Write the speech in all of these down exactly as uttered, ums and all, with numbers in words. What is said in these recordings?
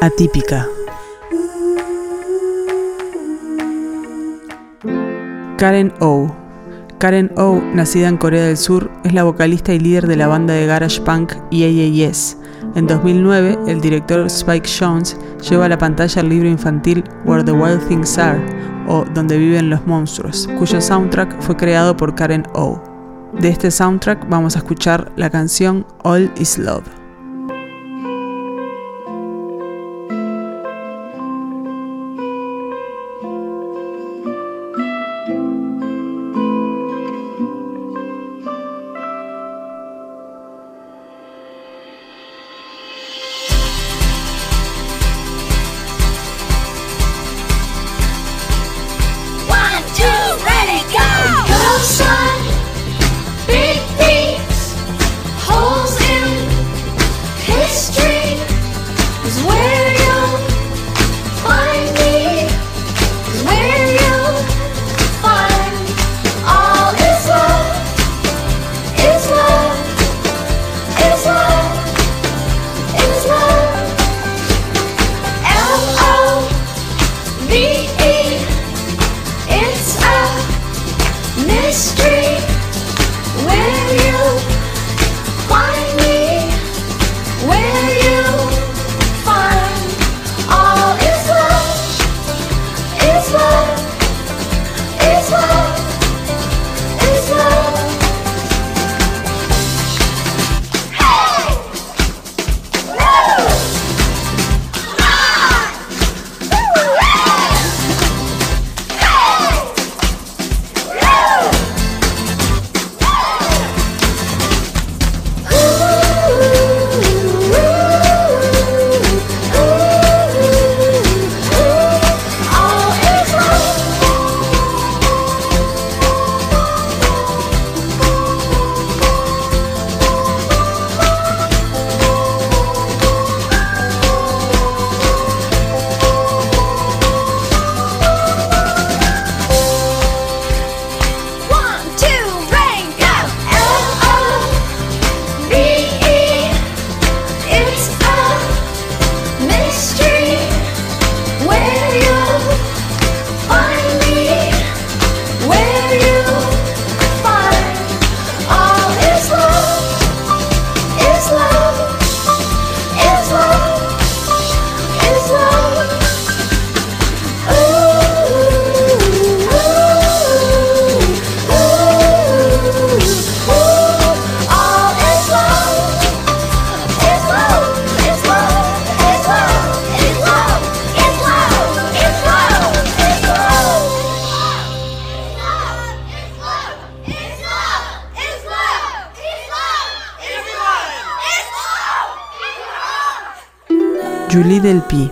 Atípica. Karen Oh. Karen Oh, nacida en Corea del Sur, es la vocalista y líder de la banda de garage punk Yeah Yeah Yes. En dos mil nueve, el director Spike Jonze lleva a la pantalla el libro infantil Where the Wild Things Are, o Donde viven los monstruos, cuyo soundtrack fue creado por Karen Oh. De este soundtrack vamos a escuchar la canción All Is Love. Julie Delpy.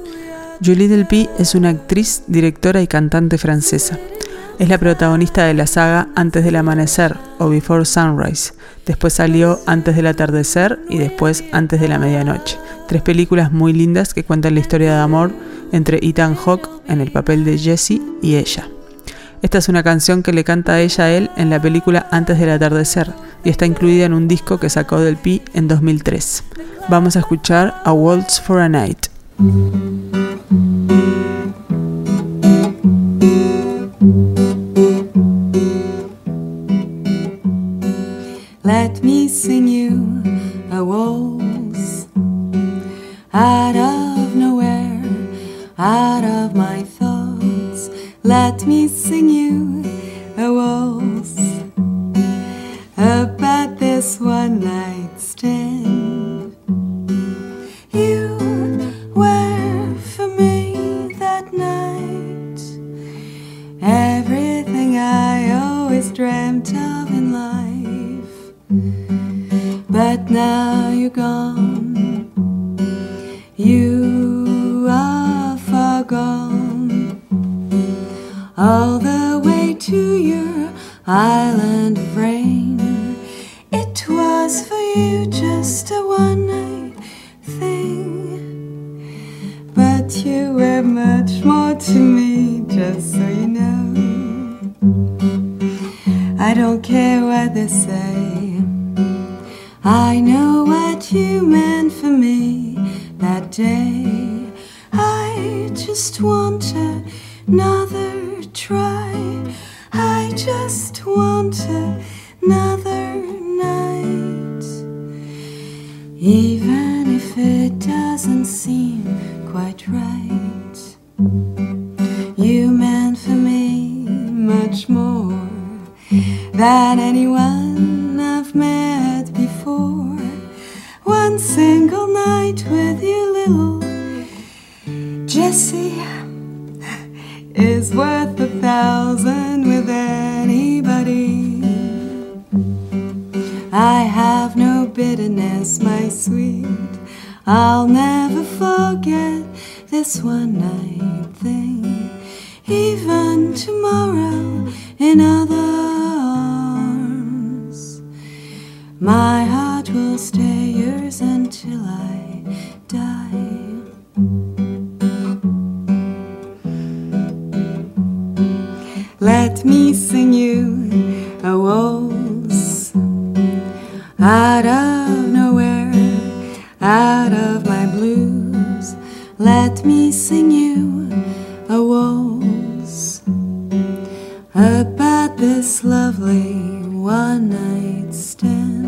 Julie Delpy es una actriz, directora y cantante francesa. Es la protagonista de la saga Antes del amanecer o Before Sunrise. Después salió Antes del atardecer y después Antes de la medianoche. Tres películas muy lindas que cuentan la historia de amor entre Ethan Hawke en el papel de Jesse y ella. Esta es una canción que le canta a ella a él en la película Antes del atardecer y está incluida en un disco que sacó Delpy en dos mil tres. Vamos a escuchar A Waltz for a Night. Let me sing you a waltz out of nowhere, out of my thoughts. Let me sing you a waltz about this one night stand. You were for me that night everything I always dreamt of in life. But now you're gone, you are far gone, all the way to your island of rain. It was for you just a one night thing, but you were much more to me, just so you know. I don't care what they say, I know what you meant for me that day. just want another try. I just want another night. Even if it doesn't seem quite right, you meant for me much more than anyone I've met before. One single night with you, little Jessie, is worth a thousand with anybody. I have no bitterness, my sweet. I'll never forget this one night thing. Even tomorrow in other arms, my heart will stay yours until I die. Let me sing you a waltz out of nowhere, out of my blues. Let me sing you a waltz about this lovely one-night stand.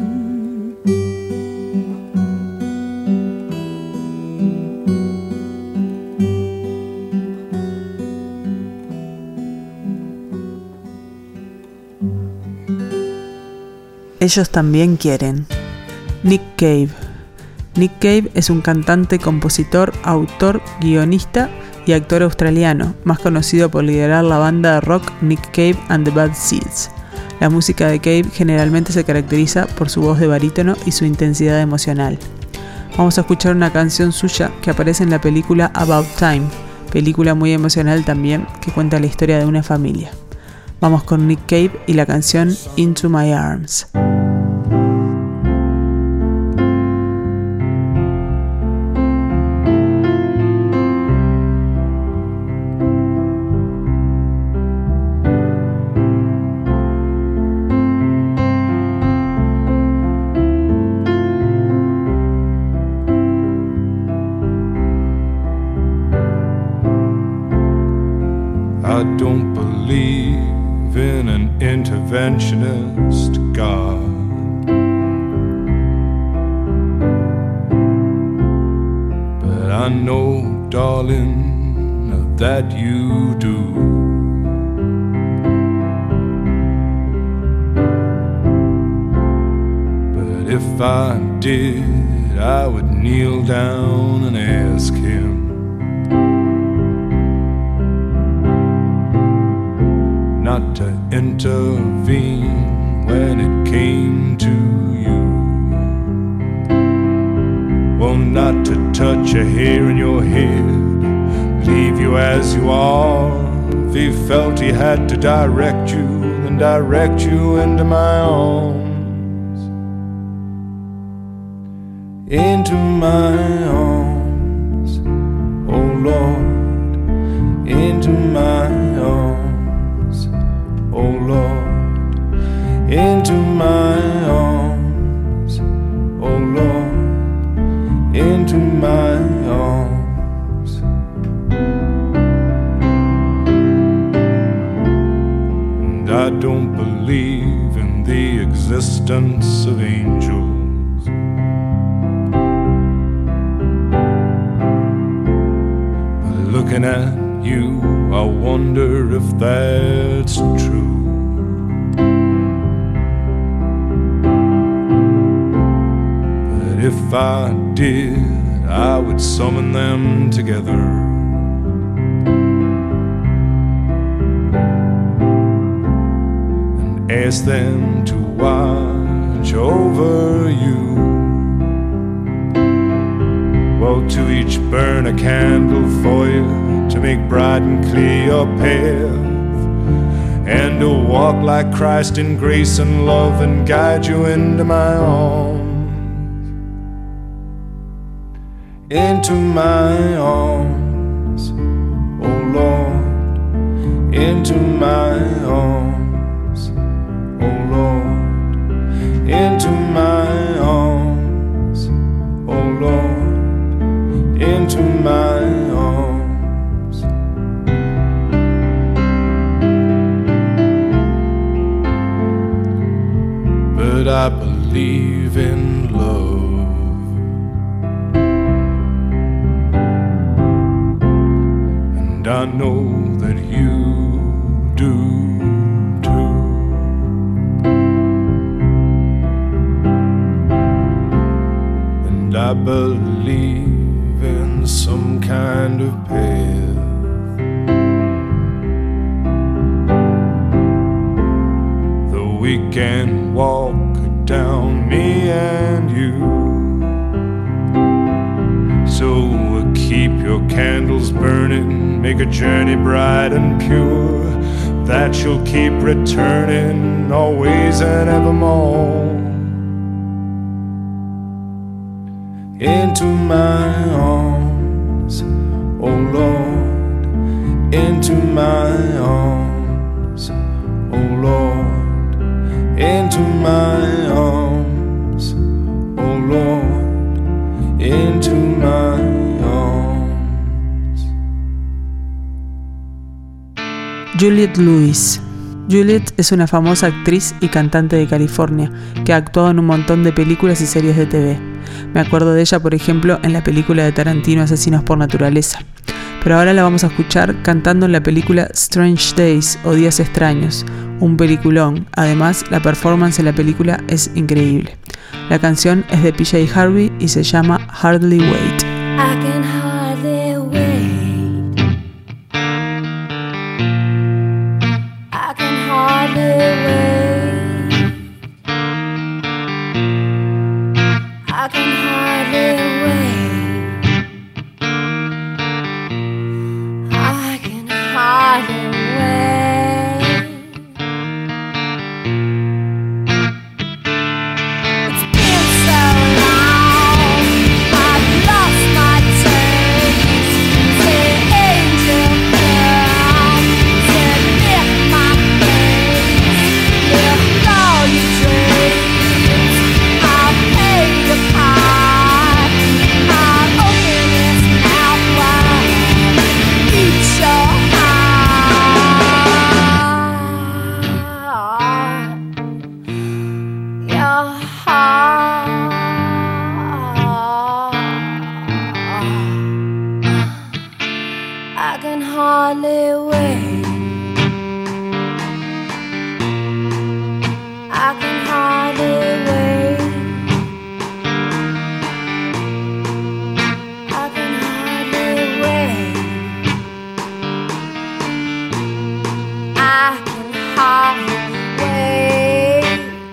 Ellos también quieren. Nick Cave. Nick Cave es un cantante, compositor, autor, guionista y actor australiano, más conocido por liderar la banda de rock Nick Cave and the Bad Seeds. La música de Cave generalmente se caracteriza por su voz de barítono y su intensidad emocional. Vamos a escuchar una canción suya que aparece en la película About Time, película muy emocional también que cuenta la historia de una familia. Vamos con Nick Cave y la canción Into My Arms. I don't believe in an interventionist God, but I know, darling, that you do. But if I did, I would kneel down and ask him not to intervene when it came to you. Well, not to touch a hair in your head, leave you as you are. If he felt he had to direct you, then direct you into my arms. Into my arms, oh Lord, into my arms. Oh Lord, into my arms. Oh Lord, into my arms. And I don't believe in the existence of angels, but looking at you, I wonder if that's true. But if I did, I would summon them together and ask them to watch over you. Well, to each burn a candle for you, to make bright and clear your path, and to walk like Christ in grace and love and guide you into my arms. Into my arms, oh Lord, into my arms, oh Lord, into my arms, oh Lord, into my arms. I believe in love. And I know that you do too. And I believe in some kind of path that we can walk down, me and you. So keep your candles burning, make a journey bright and pure, that you'll keep returning always and evermore. Into my arms, oh Lord, into my arms, oh Lord, into my arms, oh Lord, into my arms. Juliette Lewis. Juliette es una famosa actriz y cantante de California que ha actuado en un montón de películas y series de T V. Me acuerdo de ella, por ejemplo, en la película de Tarantino Asesinos por Naturaleza. Pero ahora la vamos a escuchar cantando en la película Strange Days o Días Extraños, un peliculón. Además, la performance en la película es increíble. La canción es de P J Harvey y se llama Hardly Wait. I can hardly wait. I can hardly wait. I can hardly wait. I can hardly wait. It's been so long, I've lost my taste. Say angel come, say lift my face, lift all your dreams. I'll pay the price. I'll open this mouth wide, eat your heart, your heart. I can hardly wait. I can hardly wait. I can hardly wait. I can hardly wait.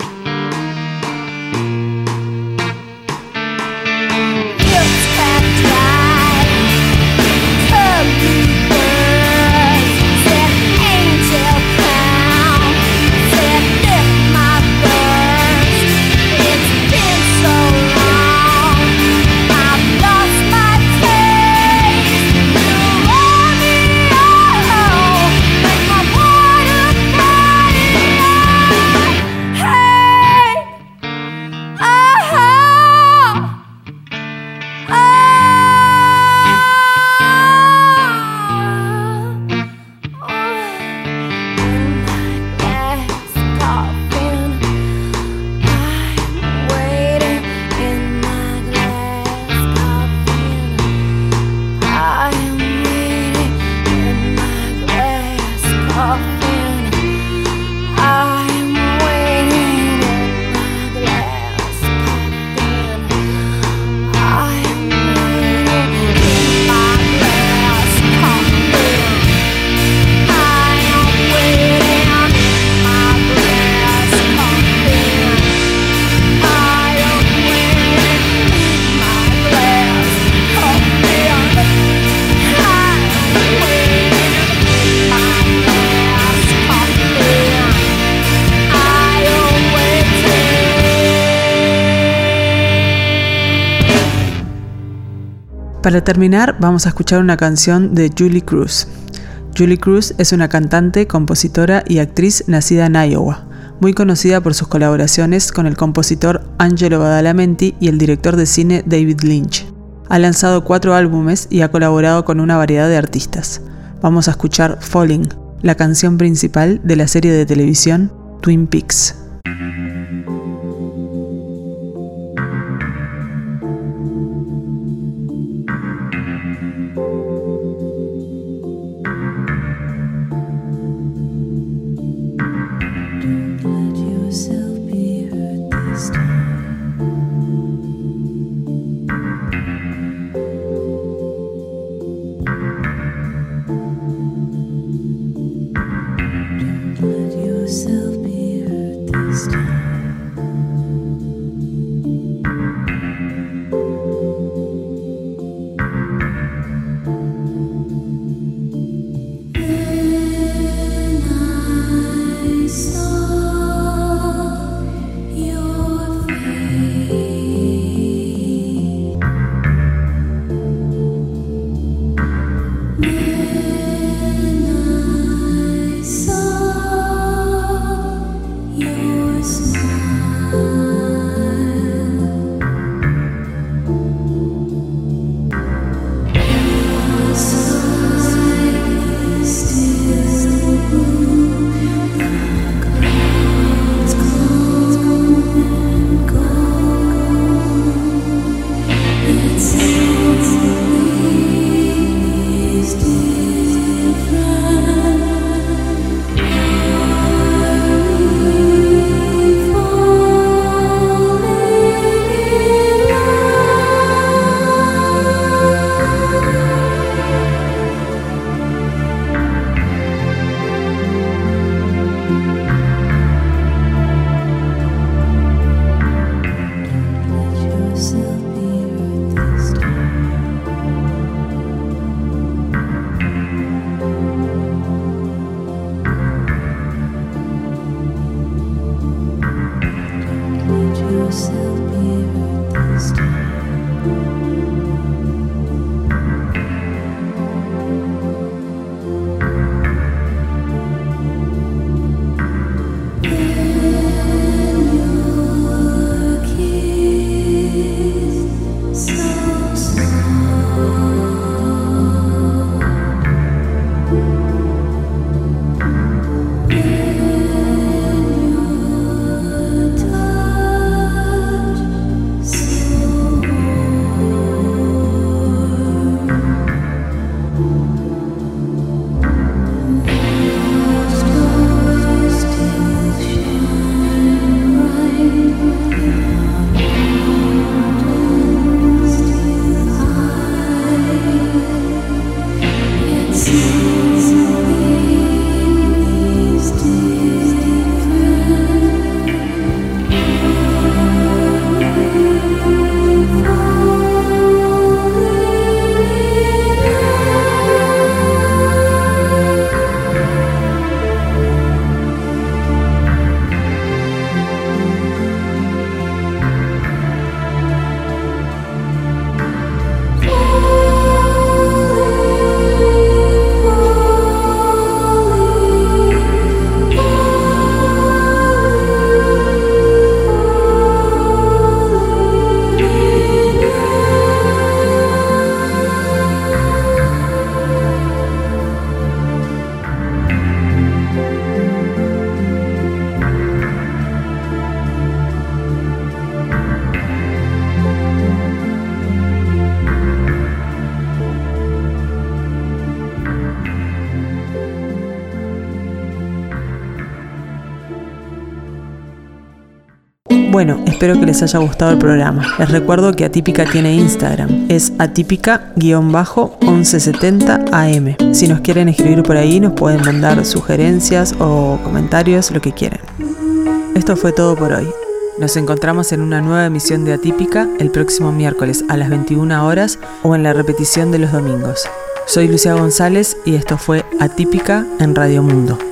Lips can dry, ugly words. Said angel come, said lift my burst. It's been so long, I've lost my taste. You owe me all, make my water cry. Hey, oh, oh, in my glass coffin, I'm waiting. In my glass coffin, I am waiting. In my glass coffin, I am waiting. In my glass coffin, I am waiting. In my glass coffin, I am waiting. In my glass coffin, I am waiting. In my glass coffin, I am waiting. In my glass coffin, I am waiting. Para terminar, vamos a escuchar una canción de Julie Cruz. Julie Cruz es una cantante, compositora y actriz nacida en Iowa, muy conocida por sus colaboraciones con el compositor Angelo Badalamenti y el director de cine David Lynch. Ha lanzado cuatro álbumes y ha colaborado con una variedad de artistas. Vamos a escuchar Falling, la canción principal de la serie de televisión Twin Peaks. Thank you. Bueno, espero que les haya gustado el programa. Les recuerdo que Atípica tiene Instagram. Es atípica guión bajo once setenta A M. Si nos quieren escribir por ahí, nos pueden mandar sugerencias o comentarios, lo que quieran. Esto fue todo por hoy. Nos encontramos en una nueva emisión de Atípica el próximo miércoles a las veintiuna horas o en la repetición de los domingos. Soy Lucía González y esto fue Atípica en Radio Mundo.